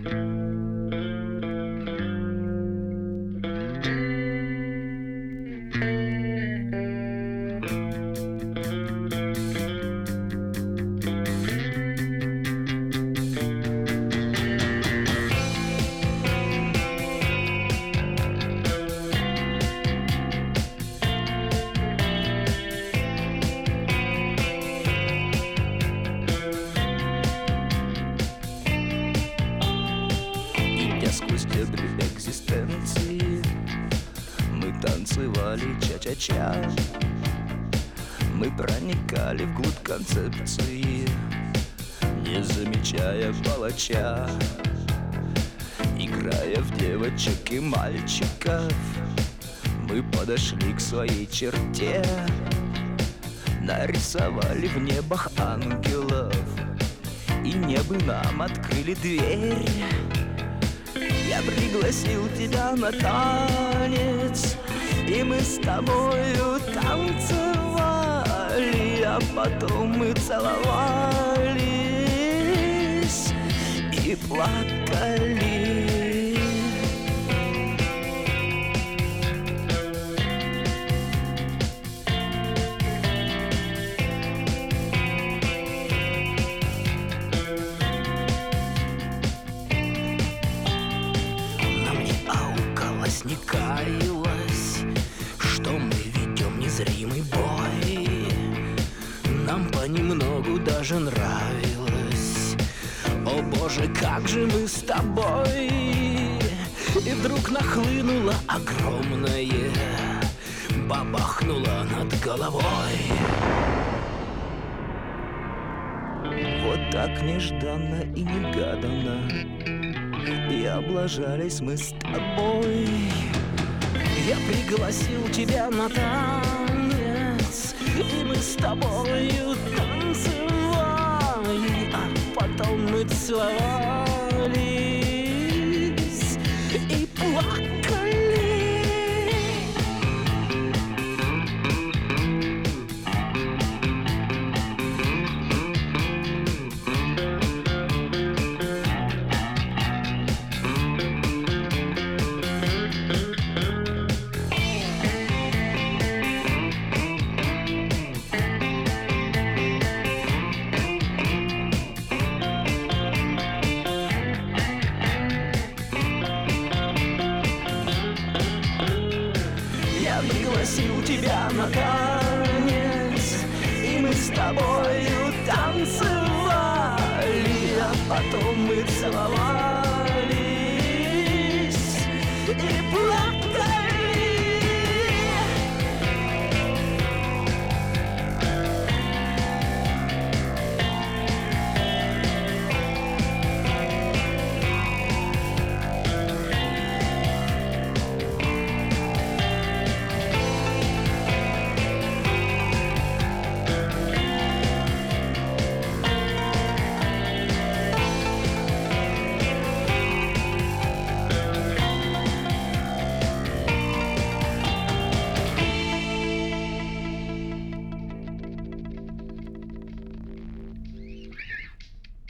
Сквозь дебри экзистенции мы танцевали ча-ча-ча. Мы проникали вглубь концепции, не замечая палача. Играя в девочек и мальчиков, мы подошли к своей черте. Нарисовали в небах ангелов, и небо нам открыли дверь. Я пригласил тебя на танец, и мы с тобою танцевали, а потом мы целовались и плакали. Не каялась, что мы ведем незримый бой. Нам понемногу даже нравилось. О боже, как же мы с тобой! И вдруг нахлынуло огромное, бабахнуло над головой. Вот так нежданно и негаданно и облажались мы с тобой. Я пригласил тебя на танец, и мы с тобою танцевали, а потом мы целовались и плакали. Пригласил тебя на танец, и мы с тобою танцевали, а потом мы целовались